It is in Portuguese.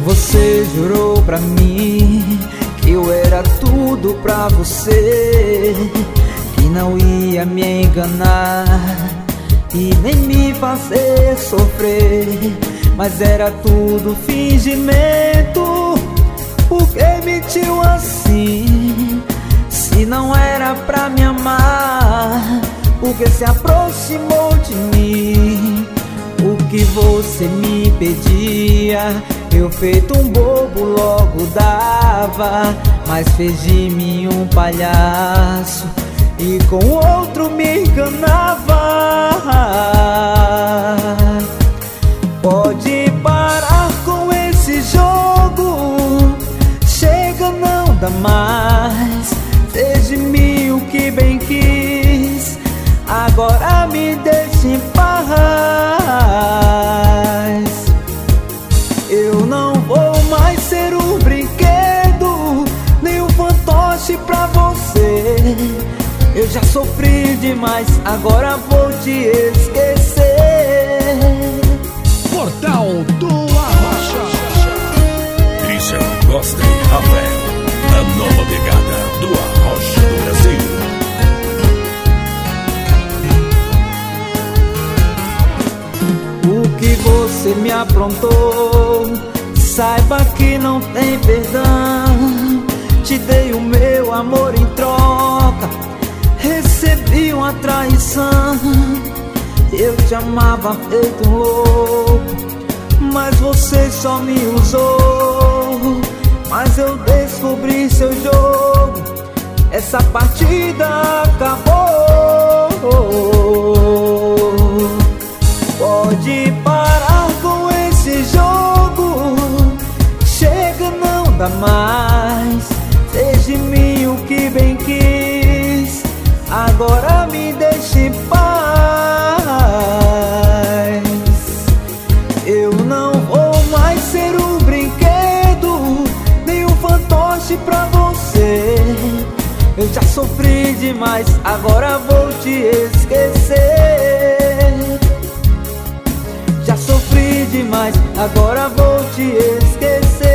Você jurou pra mim que eu era tudo pra você, que não ia me enganar e nem me fazer sofrer. Mas era tudo fingimento. Por que mentiu assim? Se não era pra me amar, por que se aproximou de mim? O que você me pedia, eu feito um bobo logo dava, mas fez de mim um palhaço e com outro me enganava. Pode parar com esse jogo, chega, não dá mais. Fez de mim o que bem quis, agora me deixa em paz. Eu não vou mais ser um brinquedo, nem um fantoche pra você. Eu já sofri demais, agora vou te esquecer. Portal do Arrocha. Christian Gostei Rafael, a nova pegada do Arrocha do Brasil. O que você me aprontou, saiba que não tem perdão. Te dei o meu amor em troca, recebi uma traição. Eu te amava feito um louco, mas você só me usou. Mas eu descobri seu jogo, essa partida acabou. Pode parar com esse jogo, chega, não dá mais. Fez de mim o que bem quis, agora me deixe em paz. Eu não vou mais ser um brinquedo, nem um fantoche pra você. Eu já sofri demais, agora vou te esquecer. Já sofri demais, agora vou te esquecer.